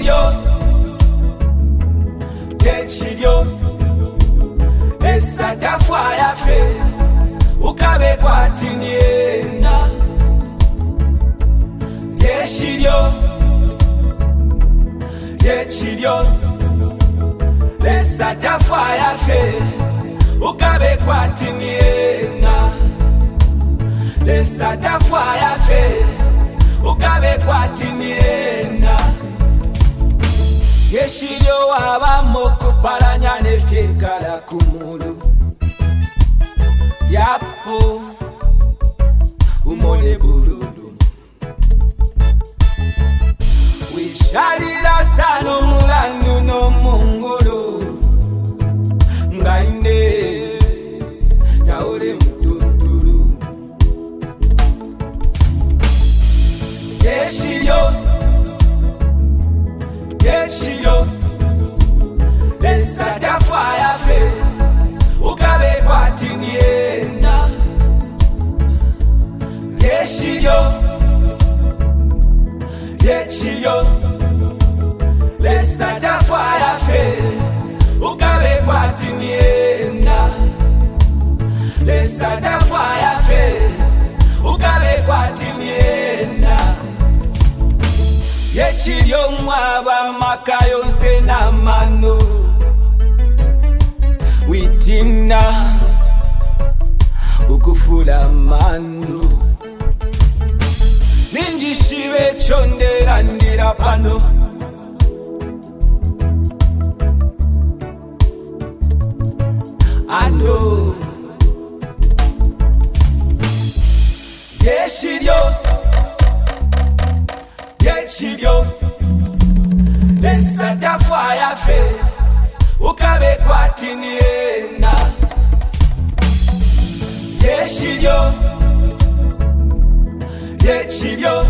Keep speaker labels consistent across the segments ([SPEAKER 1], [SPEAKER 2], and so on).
[SPEAKER 1] Yechilio Esa tafwa ya fe Ukabe kwa tiniena Yechilio Esa tafwa ya fe Ukabe kwa tiniena Esa tafwa ya fe Ukabe kwa tiniena Yeshilio wabamoko paranya nefyekala kumulu Yapo umone bulundu Wishalira sano mulandu no mungulu Ngaine Yaole mtunduru Yeshilio Esa tafwa ya fe Ukabe kwa tiniena Yechilio Esa tafwa ya fe Ukabe kwa tiniena Esa tafwa ya fe Ukabe kwa tiniena Yechilio mwaba makayo sena mano Witina ukufula mano Ninjishiwe chondera ndira pano Ano Yechilio Esa tafwa ya fe Ukabe kwa tiniena Yechilio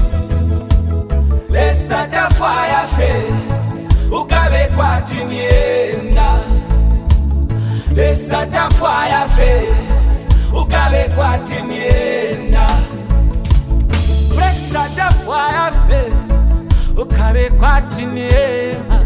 [SPEAKER 1] Esa tafwa ya fe Ukabe kwa tiniena Esa tafwa ya fe Ukabe kwa tiniena Esa tafwa ya fe Ukabe kwa tiniena